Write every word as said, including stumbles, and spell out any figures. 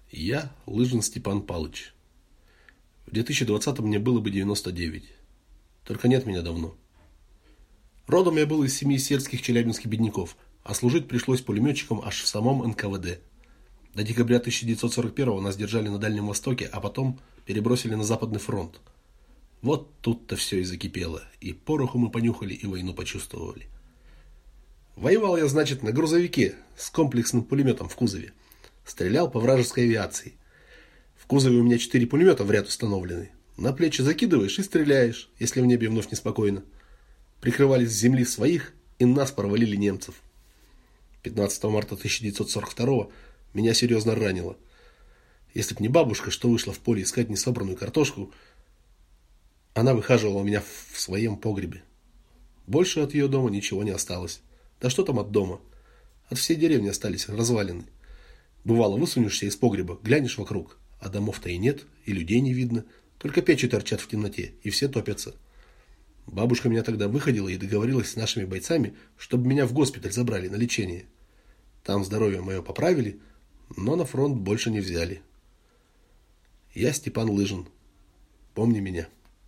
Я Лыжин Степан Палыч. В две тысячи двадцатом мне было бы девяносто девять. Только нет меня давно. Родом я был из семьи сельских челябинских бедняков, а служить пришлось пулеметчиком аж в самом эн ка вэ дэ. До декабря тысяча девятьсот сорок первого нас держали на Дальнем Востоке, а потом перебросили на Западный фронт. Вот тут-то все и закипело. И пороху мы понюхали, и войну почувствовали. Воевал я, значит, на грузовике с комплексным пулеметом в кузове. Стрелял по вражеской авиации. В кузове у меня четыре пулемета в ряд установлены. На плечи закидываешь и стреляешь, если в небе вновь неспокойно. Прикрывались с земли своих, и нас провалили немцев. пятнадцатого марта тысяча девятьсот сорок второго меня серьезно ранило. Если б не бабушка, что вышла в поле искать несобранную картошку, она выхаживала меня в своем погребе. Больше от ее дома ничего не осталось. Да что там от дома? От всей деревни остались развалины. Бывало, высунешься из погреба, глянешь вокруг, а домов-то и нет, и людей не видно, только печи торчат в темноте, и все топятся. Бабушка меня тогда выходила и договорилась с нашими бойцами, чтобы меня в госпиталь забрали на лечение. Там здоровье мое поправили, но на фронт больше не взяли. Я Степан Лыжин. Помни меня.